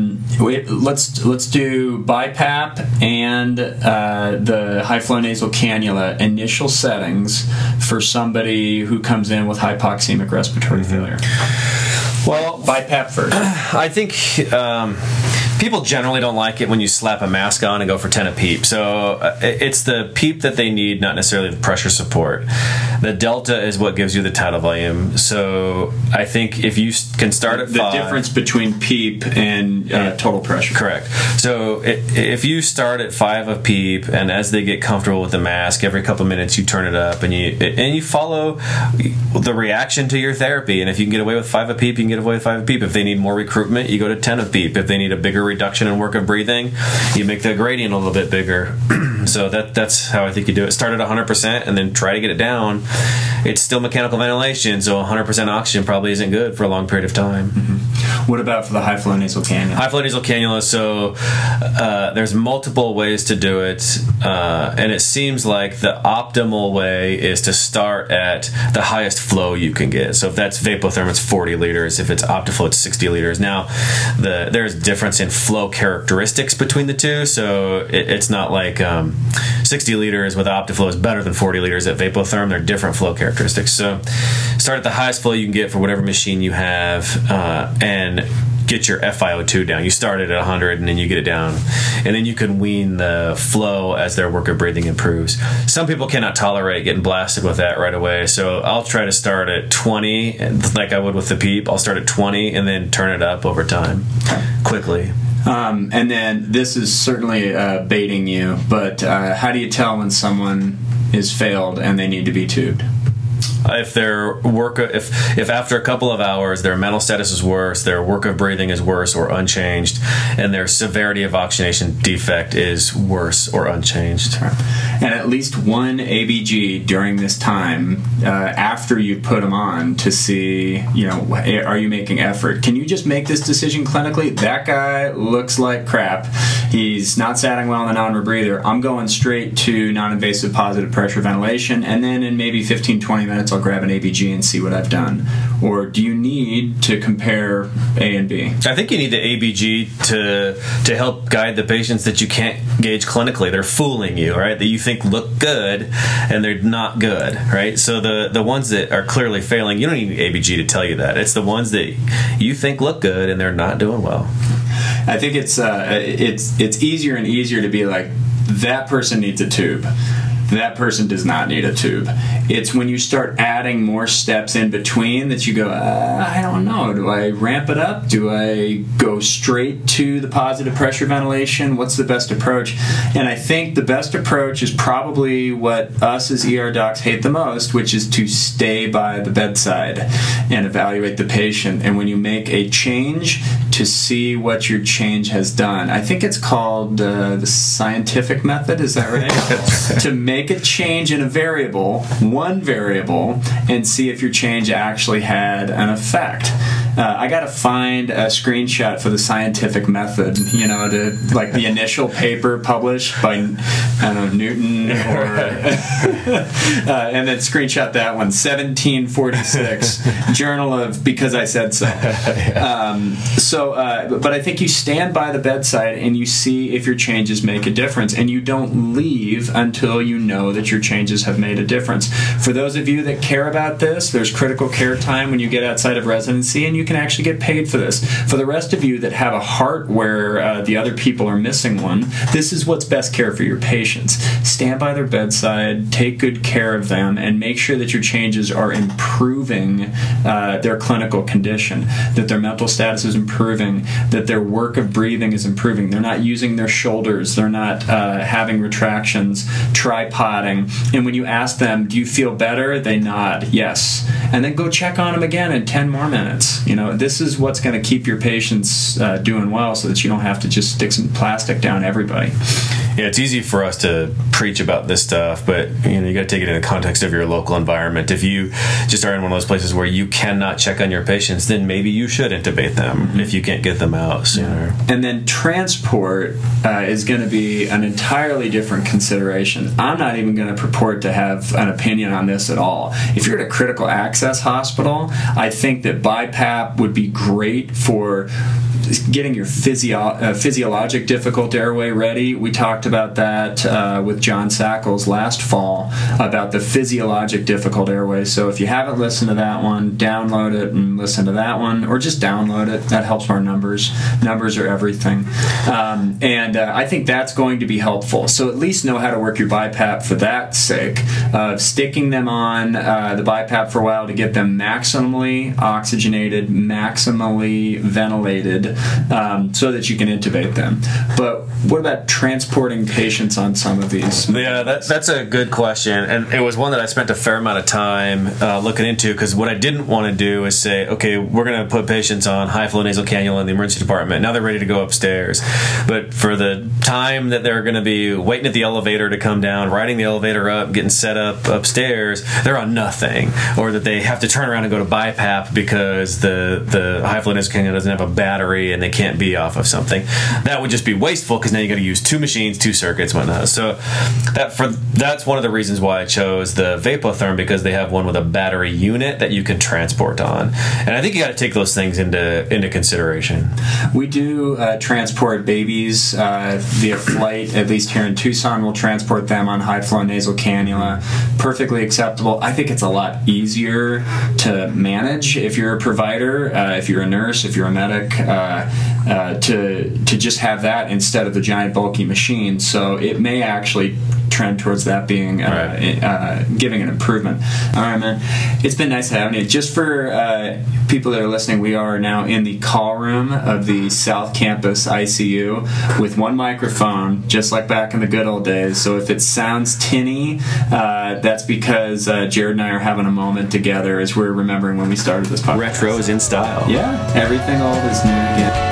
let's do BiPAP and the high flow nasal cannula initial settings for somebody who comes in with hypoxemic respiratory failure. Well, BiPAP first. I think people generally don't like it when you slap a mask on and go for 10 a PEEP. So it's the PEEP that they need, not necessarily the pressure support. The delta is what gives you the tidal volume. So I think if you can start at 5... The difference between PEEP and total pressure. Correct. So if you start at 5 of PEEP, and as they get comfortable with the mask, every couple of minutes you turn it up, and you follow the reaction to your therapy. And if you can get away with 5 of PEEP, you can get away with 5 of PEEP. If they need more recruitment, you go to 10 of PEEP. If they need a bigger reduction in work of breathing, you make the gradient a little bit bigger. So that's how I think you do it. Start at 100% and then try to get it down. It's still mechanical ventilation, so 100% oxygen probably isn't good for a long period of time. Mm-hmm. What about for the high flow nasal cannula? High flow nasal cannula, so there's multiple ways to do it, and it seems like the optimal way is to start at the highest flow you can get. So if that's Vapotherm, it's 40 liters. If it's Optiflow, it's 60 liters. Now, there's difference in flow characteristics between the two, so it's not like 60 liters with Optiflow is better than 40 liters at Vapotherm. They're different flow characteristics. So start at the highest flow you can get for whatever machine you have, and get your FiO2 down. You start it at 100 and then you get it down, and then you can wean the flow as their work of breathing improves. Some people cannot tolerate getting blasted with that right away, so I'll try to start at 20 like I would with the PEEP. I'll start at 20 and then turn it up over time quickly. And then this is certainly baiting you, but how do you tell when someone is failed and they need to be tubed? If after a couple of hours their mental status is worse, their work of breathing is worse or unchanged, and their severity of oxygenation defect is worse or unchanged. And at least one ABG during this time after you put them on to see, are you making effort? Can you just make this decision clinically? That guy looks like crap. He's not satting well on the non-rebreather. I'm going straight to non-invasive positive pressure ventilation, and then in maybe 15-20 minutes I'll grab an ABG and see what I've done. Or do you need to compare A and B? I think you need the ABG to help guide the patients that you can't gauge clinically. They're fooling you, right? That you think look good and they're not good, right? So the ones that are clearly failing, you don't need ABG to tell you that. It's the ones that you think look good and they're not doing well. I think it's easier and easier to be like, that person needs a tube. That person does not need a tube. It's when you start adding more steps in between that you go, I don't know. Do I ramp it up? Do I go straight to the positive pressure ventilation? What's the best approach? And I think the best approach is probably what us as ER docs hate the most, which is to stay by the bedside and evaluate the patient. And when you make a change, to see what your change has done. I think it's called the scientific method. Is that right? To make a change in a variable, one variable, and see if your change actually had an effect. I got to find a screenshot for the scientific method, to like the initial paper published by, I don't know, Newton, or and then screenshot that one, 1746, Journal of Because I Said So. But I think you stand by the bedside and you see if your changes make a difference, and you don't leave until you know that your changes have made a difference. For those of you that care about this, there's critical care time when you get outside of residency, and you can actually get paid for this. For the rest of you that have a heart where the other people are missing one, this is what's best care for your patients. Stand by their bedside, take good care of them, and make sure that your changes are improving their clinical condition, that their mental status is improving, that their work of breathing is improving. They're not using their shoulders. They're not having retractions, tripoding. And when you ask them, do you feel better? They nod, yes. And then go check on them again in 10 more minutes. This is what's going to keep your patients doing well, so that you don't have to just stick some plastic down everybody. Yeah, it's easy for us to preach about this stuff, but you got to take it in the context of your local environment. If you just are in one of those places where you cannot check on your patients, then maybe you should intubate them if you can't get them out sooner. Yeah. And then transport is going to be an entirely different consideration. I'm not even going to purport to have an opinion on this at all. If you're at a critical access hospital, I think that BiPAP would be great for getting your physiologic difficult airway ready. We talked about that with John Sackles last fall, about the physiologic difficult airway. So if you haven't listened to that one, download it and listen to that one, or just download it. That helps our numbers. Numbers are everything. I think that's going to be helpful. So at least know how to work your BiPAP for that sake, of sticking them on the BiPAP for a while to get them maximally oxygenated, maximally ventilated, so that you can intubate them. But what about transporting patients on some of these? Yeah, that's a good question, and it was one that I spent a fair amount of time looking into, because what I didn't want to do is say, okay, we're going to put patients on high-flow nasal cannula in the emergency department. Now they're ready to go upstairs. But for the time that they're going to be waiting at the elevator to come down, riding the elevator up, getting set up upstairs, they're on nothing. Or that they have to turn around and go to BiPAP because the high-flow nasal cannula doesn't have a battery and they can't be off of something. That would just be wasteful, because now you got to use 2 machines, 2 circuits, whatnot. So that's one of the reasons why I chose the Vapotherm, because they have one with a battery unit that you can transport on. And I think you got to take those things into consideration. We do transport babies via flight, at least here in Tucson. We'll transport them on high-flow nasal cannula. Perfectly acceptable. I think it's a lot easier to manage if you're a provider, if you're a nurse, if you're a medic, to just have that instead of the giant bulky machine. So it may actually trend towards that being giving an improvement. All right, man. It's been nice having you. Just for people that are listening, we are now in the call room of the South Campus ICU with 1 microphone, just like back in the good old days. So if it sounds tinny, that's because Jared and I are having a moment together as we're remembering when we started this podcast. Retro is in style. Yeah, everything old is new again.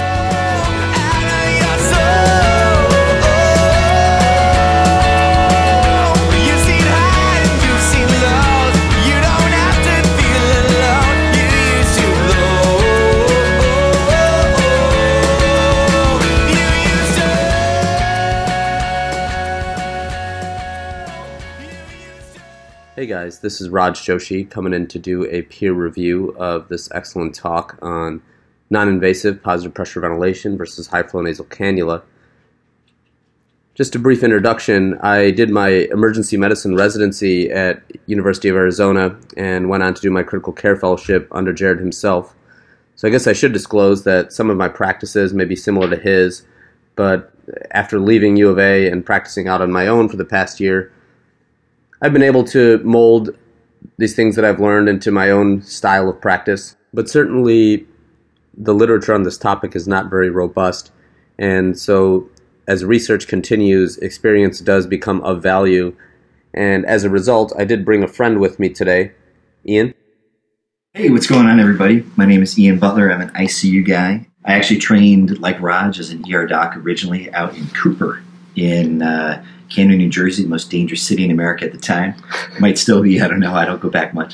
Hey guys, this is Raj Joshi coming in to do a peer review of this excellent talk on non-invasive positive pressure ventilation versus high-flow nasal cannula. Just a brief introduction, I did my emergency medicine residency at University of Arizona and went on to do my critical care fellowship under Jared himself. So I guess I should disclose that some of my practices may be similar to his, but after leaving U of A and practicing out on my own for the past year, I've been able to mold these things that I've learned into my own style of practice, but certainly the literature on this topic is not very robust, and so as research continues, experience does become of value, and as a result, I did bring a friend with me today. Ian? Hey, what's going on, everybody? My name is Ian Butler. I'm an ICU guy. I actually trained, like Raj, as an ER doc originally out in Cooper in Camden, New Jersey, the most dangerous city in America at the time. Might still be, I don't know, I don't go back much.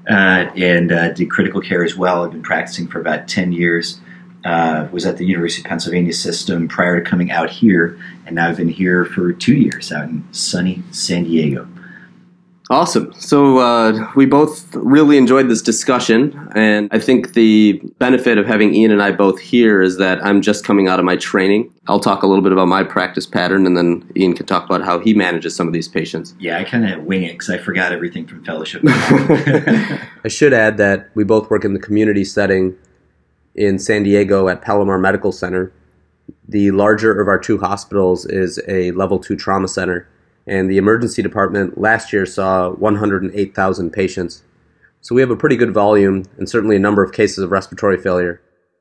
and did critical care as well. I've been practicing for about 10 years. Was at the University of Pennsylvania system prior to coming out here, and now I've been here for 2 years out in sunny San Diego. Awesome. So we both really enjoyed this discussion, and I think the benefit of having Ian and I both here is that I'm just coming out of my training. I'll talk a little bit about my practice pattern, and then Ian can talk about how he manages some of these patients. Yeah, I kind of wing it because I forgot everything from fellowship. I should add that we both work in the community setting in San Diego at Palomar Medical Center. The larger of our two hospitals is a level 2 trauma center, and the emergency department last year saw 108,000 patients. So we have a pretty good volume and certainly a number of cases of respiratory failure.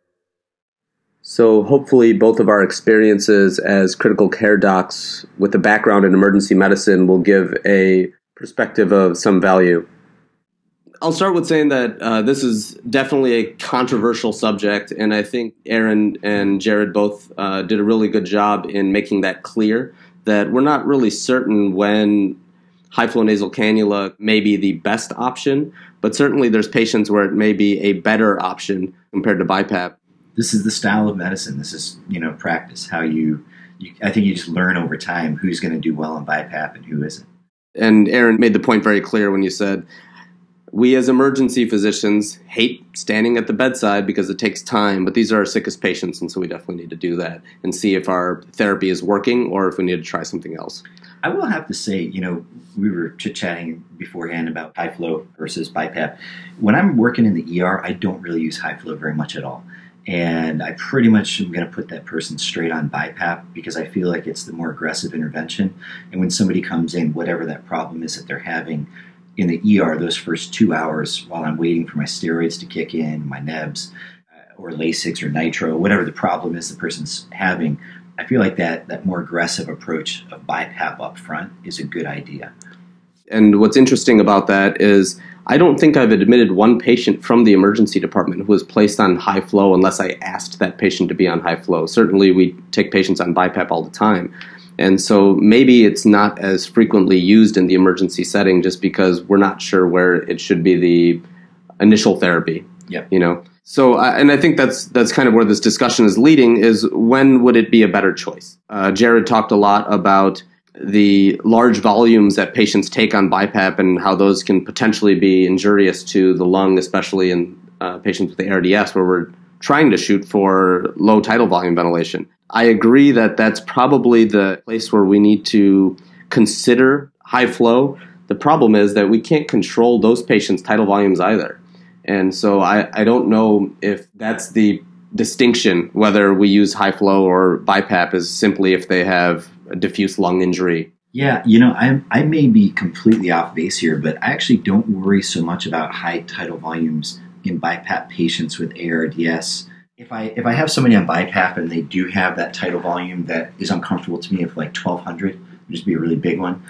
So hopefully both of our experiences as critical care docs with a background in emergency medicine will give a perspective of some value. I'll start with saying that this is definitely a controversial subject, and I think Aaron and Jared both did a really good job in making that clear, that we're not really certain when high-flow nasal cannula may be the best option, but certainly there's patients where it may be a better option compared to BiPAP. This is the style of medicine. This is, practice, how you I think you just learn over time who's going to do well on BiPAP and who isn't. And Aaron made the point very clear when you said, we as emergency physicians hate standing at the bedside because it takes time, but these are our sickest patients, and so we definitely need to do that and see if our therapy is working or if we need to try something else. I will have to say, we were chit-chatting beforehand about high flow versus BiPAP. When I'm working in the ER, I don't really use high flow very much at all. And I pretty much am going to put that person straight on BiPAP because I feel like it's the more aggressive intervention. And when somebody comes in, whatever that problem is that they're having, in the ER, those first 2 hours while I'm waiting for my steroids to kick in, my nebs, or Lasix or nitro, whatever the problem is the person's having, I feel like that more aggressive approach of BiPAP up front is a good idea. And what's interesting about that is I don't think I've admitted one patient from the emergency department who was placed on high flow unless I asked that patient to be on high flow. Certainly we take patients on BiPAP all the time. And so maybe it's not as frequently used in the emergency setting just because we're not sure where it should be the initial therapy. Yep. So, and I think that's kind of where this discussion is leading, is when would it be a better choice? Jared talked a lot about the large volumes that patients take on BiPAP and how those can potentially be injurious to the lung, especially in patients with ARDS, where we're trying to shoot for low tidal volume ventilation. I agree that that's probably the place where we need to consider high flow. The problem is that we can't control those patients' tidal volumes either. And so I don't know if that's the distinction, whether we use high flow or BiPAP is simply if they have a diffuse lung injury. Yeah, I may be completely off base here, but I actually don't worry so much about high tidal volumes in BiPAP patients with ARDS. If I have somebody on BiPAP and they do have that tidal volume that is uncomfortable to me, of like 1,200, would just be a really big one.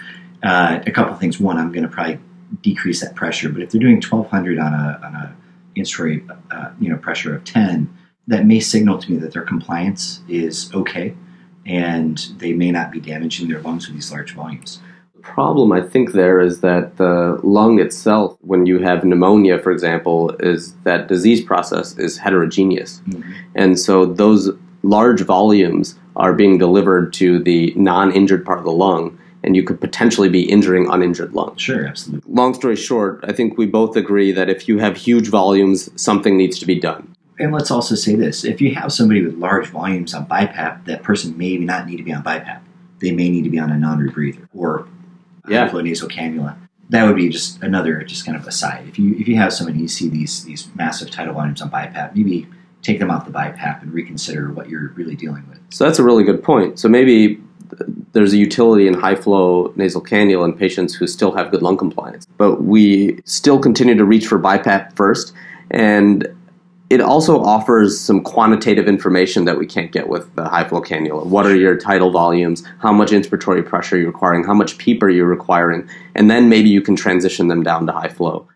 A couple of things. One, I'm going to probably decrease that pressure. But if they're doing 1,200 on a inspiratory pressure of 10, that may signal to me that their compliance is okay, and they may not be damaging their lungs with these large volumes. Problem I think there is that the lung itself, when you have pneumonia, for example, is that disease process is heterogeneous. Mm-hmm. And so those large volumes are being delivered to the non-injured part of the lung, and you could potentially be injuring uninjured lungs. Sure, absolutely. Long story short, I think we both agree that if you have huge volumes, something needs to be done. And let's also say this. If you have somebody with large volumes on BiPAP, that person may not need to be on BiPAP. They may need to be on a non-rebreather or high-flow nasal cannula. That would be just another kind of aside. If you have somebody you see these massive tidal volumes on BiPAP, maybe take them off the BiPAP and reconsider what you're really dealing with. So that's a really good point. So maybe there's a utility in high-flow nasal cannula in patients who still have good lung compliance. But we still continue to reach for BiPAP first, and it also offers some quantitative information that we can't get with the high-flow cannula. What are your tidal volumes? How much inspiratory pressure are you requiring? How much PEEP are you requiring? And then maybe you can transition them down to high flow.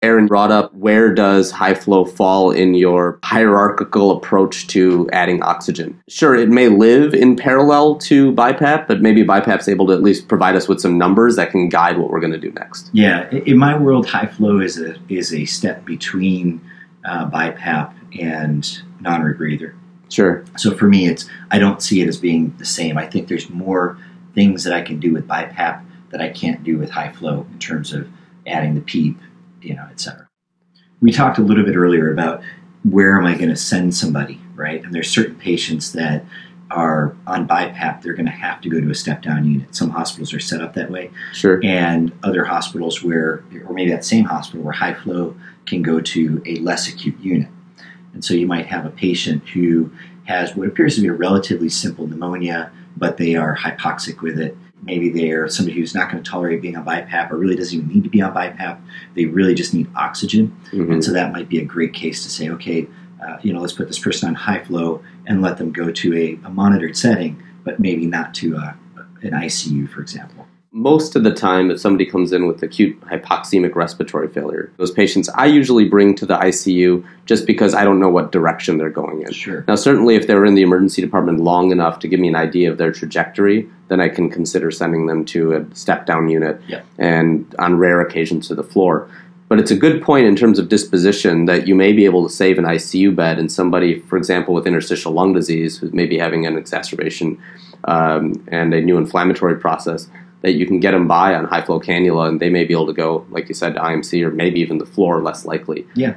Aaron brought up, where does high flow fall in your hierarchical approach to adding oxygen? Sure, it may live in parallel to BiPAP, but maybe BiPAP's able to at least provide us with some numbers that can guide what we're going to do next. Yeah, in my world, high flow is a step between BiPAP and non-rebreather. Sure. So for me, I don't see it as being the same. I think there's more things that I can do with BiPAP that I can't do with high flow in terms of adding the PEEP, et cetera. We talked a little bit earlier about where am I going to send somebody, right? And there's certain patients that are on BiPAP, they're going to have to go to a step-down unit. Some hospitals are set up that way. Sure. And other hospitals or maybe that same hospital where high flow can go to a less acute unit. And so you might have a patient who has what appears to be a relatively simple pneumonia, but they are hypoxic with it. Maybe they are somebody who's not going to tolerate being on BiPAP or really doesn't even need to be on BiPAP. They really just need oxygen. Mm-hmm. And so that might be a great case to say, okay, let's put this person on high flow and let them go to a monitored setting, but maybe not to an ICU, for example. Most of the time, if somebody comes in with acute hypoxemic respiratory failure, those patients I usually bring to the ICU just because I don't know what direction they're going in. Sure. Now, certainly if they're in the emergency department long enough to give me an idea of their trajectory, then I can consider sending them to a step-down unit and on rare occasions to the floor. But it's a good point in terms of disposition that you may be able to save an ICU bed in somebody, for example, with interstitial lung disease who's maybe having an exacerbation and a new inflammatory process, that you can get them by on high flow cannula and they may be able to go, like you said, to IMC or maybe even the floor, less likely. Yeah.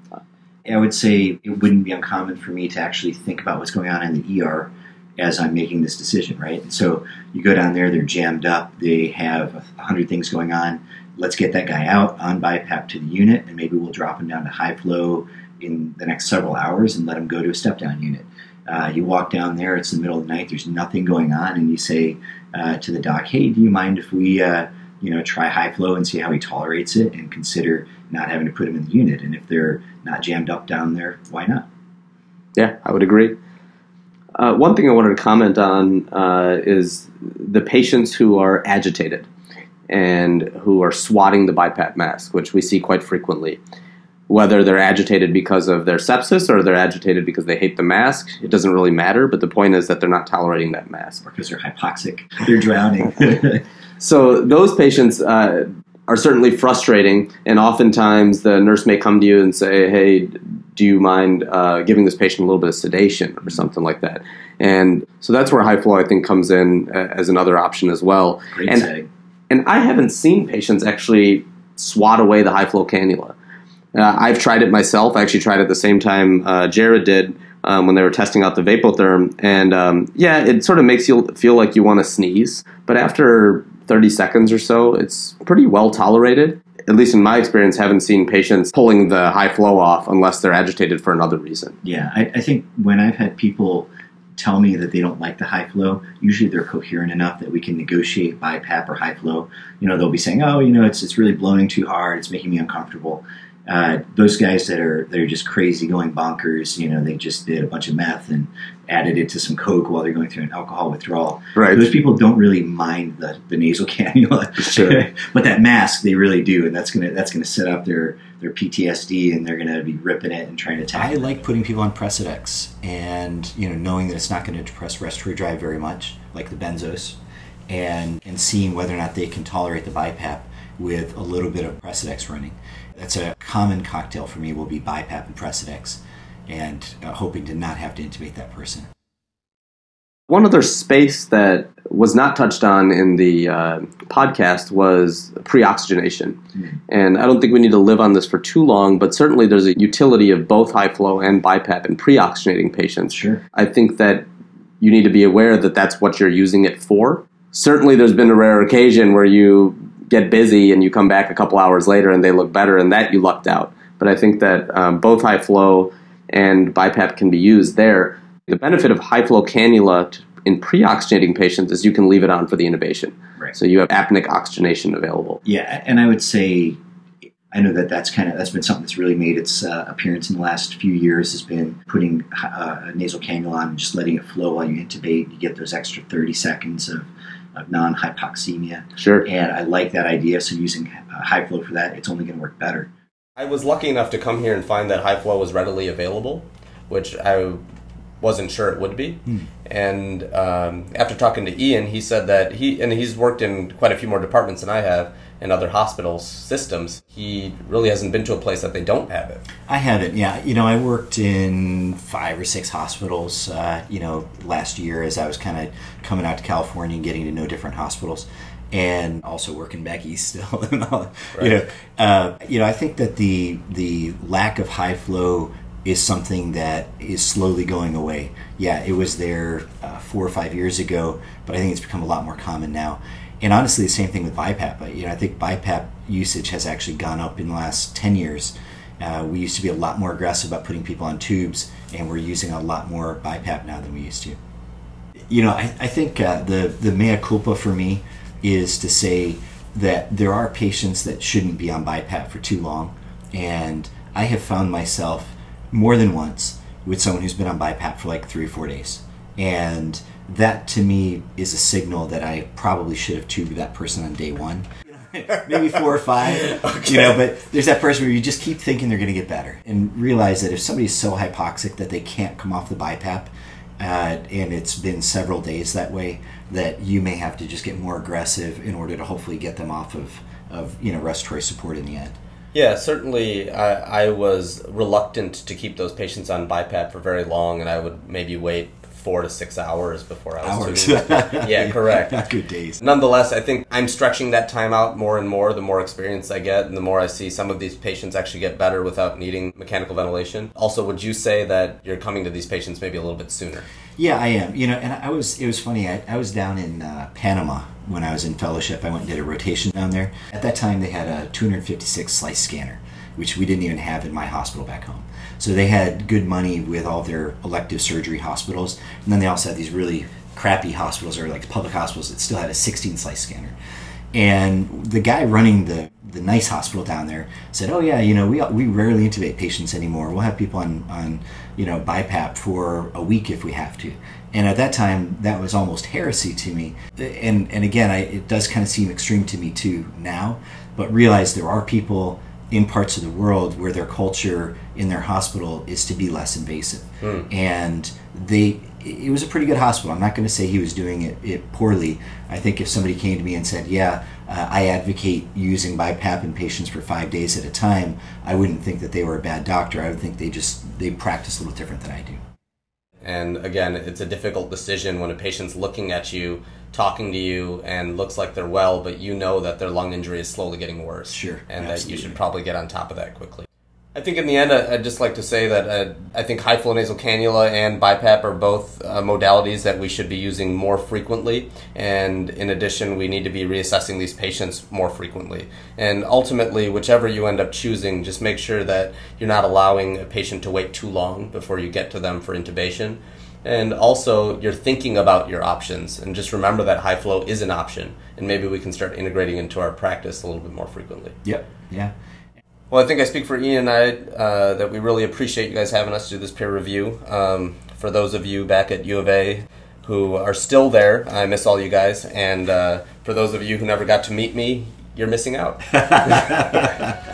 I would say it wouldn't be uncommon for me to actually think about what's going on in the ER as I'm making this decision, right? And so you go down there, they're jammed up, they have 100 things going on. Let's get that guy out on BiPAP to the unit, and maybe we'll drop him down to high flow in the next several hours and let him go to a step-down unit. You walk down there, it's the middle of the night, there's nothing going on, and you say to the doc, hey, do you mind if we try high flow and see how he tolerates it and consider not having to put him in the unit? And if they're not jammed up down there, why not? Yeah, I would agree. One thing I wanted to comment on is the patients who are agitated and who are swatting the BiPAP mask, which we see quite frequently. Whether they're agitated because of their sepsis or they're agitated because they hate the mask, it doesn't really matter, but the point is that they're not tolerating that mask. Or because they're hypoxic, they're drowning. So those patients are certainly frustrating, and oftentimes the nurse may come to you and say, hey, do you mind giving this patient a little bit of sedation or something like that? And so that's where high flow, I think, comes in as another option as well. Great setting. And I haven't seen patients actually swat away the high flow cannula. I've tried it myself. I actually tried it at the same time Jared did when they were testing out the Vapotherm. And it sort of makes you feel like you want to sneeze. But after 30 seconds or so, it's pretty well tolerated. At least in my experience, haven't seen patients pulling the high flow off unless they're agitated for another reason. Yeah, I think when I've had people tell me that they don't like the high flow, usually they're coherent enough that we can negotiate BiPAP or high flow. They'll be saying, it's really blowing too hard, it's making me uncomfortable. Those guys that are just crazy, going bonkers, they just did a bunch of meth and added it to some Coke while they're going through an alcohol withdrawal. Right. Those people don't really mind the nasal cannula, sure. But that mask they really do, and that's gonna set up their PTSD, and they're gonna be ripping it and trying to attack. I like putting people on Precedex, and knowing that it's not going to depress respiratory drive very much, like the benzos, and seeing whether or not they can tolerate the BiPAP with a little bit of Precedex running. That's a common cocktail for me, will be BiPAP and Precedex, and hoping to not have to intubate that person. One other space that was not touched on in the podcast was pre-oxygenation. Mm-hmm. And I don't think we need to live on this for too long, but certainly there's a utility of both high flow and BiPAP in pre-oxygenating patients. Sure. I think that you need to be aware that that's what you're using it for. Certainly there's been a rare occasion where you get busy and you come back a couple hours later and they look better, and that you lucked out. But I think that both high flow and BiPAP can be used there. The benefit of high flow cannula in pre-oxygenating patients is you can leave it on for the intubation. Right. So you have apneic oxygenation available. Yeah, and I would say, I know that's been something that's really made its appearance in the last few years, has been putting a nasal cannula on and just letting it flow while you intubate. You get those extra 30 seconds of non-hypoxemia. Sure. And I like that idea, so using high flow for that, it's only going to work better. I was lucky enough to come here and find that high flow was readily available, which I wasn't sure it would be. And after talking to Ian, he said that he's worked in quite a few more departments than I have in other hospital systems. He really hasn't been to a place that they don't have it. I haven't, yeah. I worked in 5 or 6 hospitals, last year as I was kind of coming out to California and getting to know different hospitals, and also working back east still. And all, right. I think that the lack of high flow is something that is slowly going away. Yeah, it was there 4 or 5 years ago, but I think it's become a lot more common now. And honestly, the same thing with BiPAP. I think BiPAP usage has actually gone up in the last 10 years. We used to be a lot more aggressive about putting people on tubes, and we're using a lot more BiPAP now than we used to. I think the mea culpa for me is to say that there are patients that shouldn't be on BiPAP for too long. And I have found myself more than once with someone who's been on BiPAP for like 3 or 4 days. And that to me is a signal that I probably should have tubed that person on day 1. Maybe 4 or 5, Okay. But there's that person where you just keep thinking they're going to get better, and realize that if somebody's so hypoxic that they can't come off the BiPAP, and it's been several days that way, that you may have to just get more aggressive in order to hopefully get them off of respiratory support in the end. Yeah, certainly I was reluctant to keep those patients on BiPAP for very long, and I would maybe wait 4 to 6 hours before I was doing it. Yeah, correct. Not good days. Nonetheless, I think I'm stretching that time out more and more the more experience I get, and the more I see some of these patients actually get better without needing mechanical ventilation. Also, would you say that you're coming to these patients maybe a little bit sooner? Yeah, I am. And it was funny. I was down in Panama when I was in fellowship. I went and did a rotation down there. At that time, they had a 256 slice scanner, which we didn't even have in my hospital back home. So they had good money with all their elective surgery hospitals, and then they also had these really crappy hospitals, or like public hospitals, that still had a 16 slice scanner. And the guy running the nice hospital down there said, "Oh yeah, we rarely intubate patients anymore. We'll have people on BiPAP for a week if we have to." And at that time, that was almost heresy to me. And again, it does kind of seem extreme to me too now, but realize there are people in parts of the world where their culture in their hospital is to be less invasive. And it was a pretty good hospital. I'm not going to say he was doing it poorly. I think if somebody came to me and said, I advocate using BiPAP in patients for 5 days at a time, I wouldn't think that they were a bad doctor. I would think they practice a little different than I do. And again, it's a difficult decision when a patient's looking at you, talking to you, and looks like they're well, but you know that their lung injury is slowly getting worse. Sure, and absolutely. that you should probably get on top of that quickly. I think in the end, I'd just like to say that I think high flow nasal cannula and BiPAP are both modalities that we should be using more frequently. And in addition, we need to be reassessing these patients more frequently. And ultimately, whichever you end up choosing, just make sure that you're not allowing a patient to wait too long before you get to them for intubation. And also, you're thinking about your options. And just remember that high flow is an option. And maybe we can start integrating into our practice a little bit more frequently. Yep, yeah. Well, I think I speak for Ian and I that we really appreciate you guys having us do this peer review. For those of you back at U of A who are still there, I miss all you guys. And for those of you who never got to meet me, you're missing out.